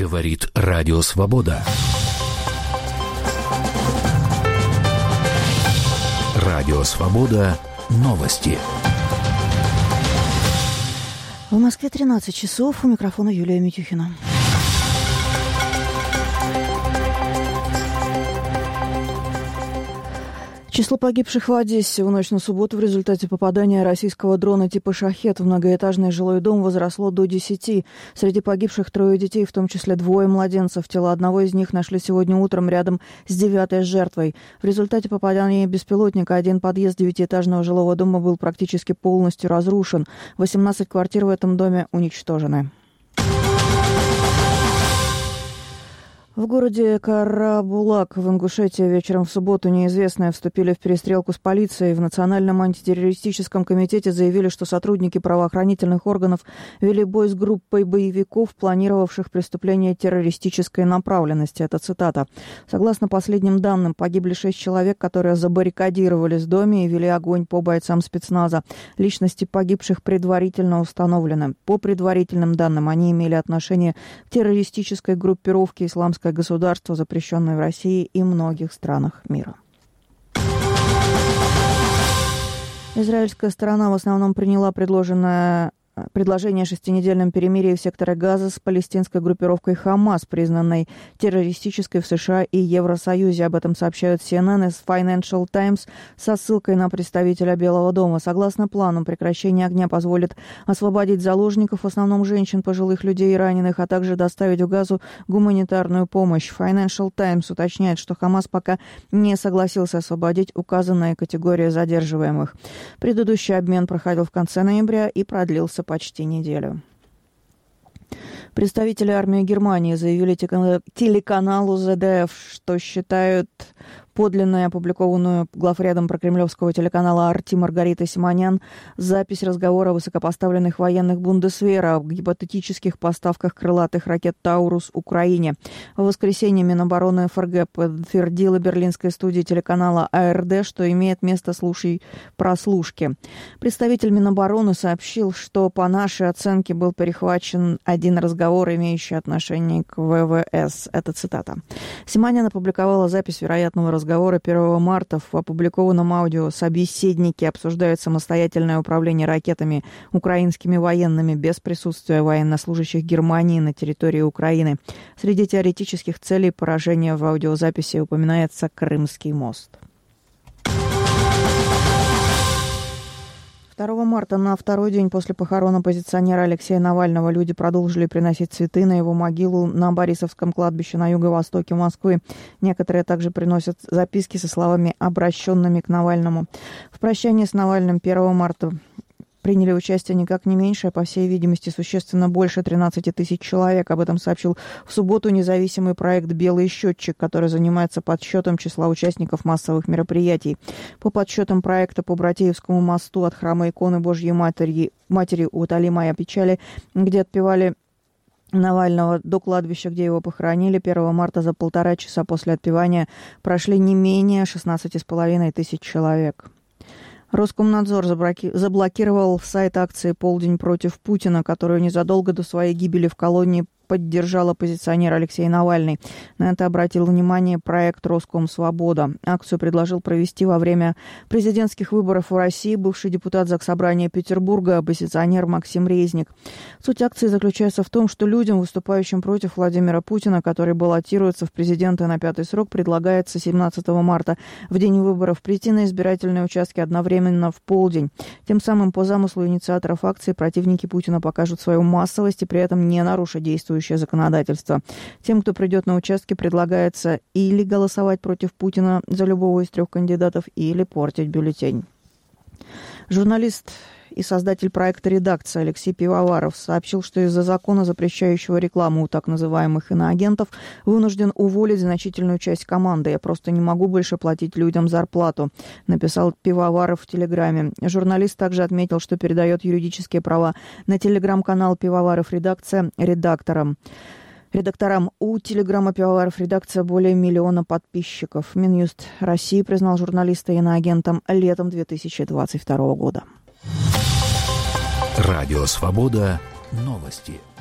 Говорит Радио Свобода. Радио Свобода. Новости. В Москве 13 часов. У микрофона Юлия Митюхина. Число погибших в Одессе в ночь на субботу в результате попадания российского дрона типа «Шахед» в многоэтажный жилой дом возросло до 10. Среди погибших 3 детей, в том числе 2 младенцев. Тело одного из них нашли сегодня утром рядом с 9-й жертвой. В результате попадания беспилотника один подъезд 9-этажного жилого дома был практически полностью разрушен. 18 квартир в этом доме уничтожены. В городе Карабулак в Ингушетии вечером в субботу неизвестные вступили в перестрелку с полицией. В Национальном антитеррористическом комитете заявили, что сотрудники правоохранительных органов вели бой с группой боевиков, планировавших преступления террористической направленности. Это цитата. Согласно последним данным, погибли 6 человек, которые забаррикадировались в доме и вели огонь по бойцам спецназа. Личности погибших предварительно установлены. По предварительным данным, они имели отношение к террористической группировке «Исламское государство», запрещенное в России и многих странах мира. Израильская сторона в основном приняла предложение о шестинедельном перемирии в секторе Газа с палестинской группировкой «Хамас», признанной террористической в США и Евросоюзе. Об этом сообщают CNN и Financial Times со ссылкой на представителя Белого дома. Согласно плану, прекращение огня позволит освободить заложников, в основном женщин, пожилых людей и раненых, а также доставить в Газу гуманитарную помощь. Financial Times уточняет, что «Хамас» пока не согласился освободить указанные категории задерживаемых. Предыдущий обмен проходил в конце ноября и продлился почти неделю. Представители армии Германии заявили телеканалу ZDF, что считают подлинную, опубликованную главредом прокремлевского телеканала «Арти» Маргаритой Симонян запись разговора высокопоставленных военных Бундесвера об гипотетических поставках крылатых ракет «Таурус» Украине. В воскресенье Минобороны ФРГ подтвердила берлинской студии телеканала АРД, что имеет место прослушки. Представитель Минобороны сообщил, что по нашей оценке был перехвачен один разговор, имеющий отношение к ВВС. Это цитата. Симонян опубликовала запись вероятного разговора 1 марта. В опубликованном аудио собеседники обсуждают самостоятельное управление ракетами украинскими военными без присутствия военнослужащих Германии на территории Украины. Среди теоретических целей поражения в аудиозаписи упоминается Крымский мост. 2 марта, на второй день после похорон оппозиционера Алексея Навального, люди продолжили приносить цветы на его могилу на Борисовском кладбище на юго-востоке Москвы. Некоторые также приносят записки со словами, обращенными к Навальному. В прощании с Навальным 1 марта приняли участие никак не меньше, а по всей видимости существенно больше 13 тысяч человек. Об этом сообщил в субботу независимый проект «Белый счетчик», который занимается подсчетом числа участников массовых мероприятий. По подсчетам проекта по Братеевскому мосту от храма иконы Божьей Матери «Утоли моя печали», где отпевали Навального, до кладбища, где его похоронили, 1 марта за 1,5 часа после отпевания прошли не менее 16,5 тысяч человек. Роскомнадзор заблокировал сайт акции «Полдень против Путина», которую незадолго до своей гибели в колонии поддержал оппозиционер Алексей Навальный. На это обратил внимание проект «Роскомсвобода». Акцию предложил провести во время президентских выборов в России бывший депутат Заксобрания Петербурга, оппозиционер Максим Резник. Суть акции заключается в том, что людям, выступающим против Владимира Путина, который баллотируется в президенты на 5-й срок, предлагается 17 марта, в день выборов, прийти на избирательные участки одновременно в полдень. Тем самым, по замыслу инициаторов акции, противники Путина покажут свою массовость и при этом не нарушат действующее законодательство. Тем, кто придет на участки, предлагается или голосовать против Путина за любого из 3 кандидатов, или портить бюллетень. Журналист и создатель проекта «Редакция» Алексей Пивоваров сообщил, что из-за закона, запрещающего рекламу у так называемых иноагентов, вынужден уволить значительную часть команды. «Я просто не могу больше платить людям зарплату», написал Пивоваров в Телеграме. Журналист также отметил, что передает юридические права на телеграм-канал «Пивоваров Редакция» редакторам. У телеграмма «Пивоваров Редакция» более 1 миллиона подписчиков. Минюст России признал журналиста иноагентом летом 2022 года. Радио Свобода. Новости.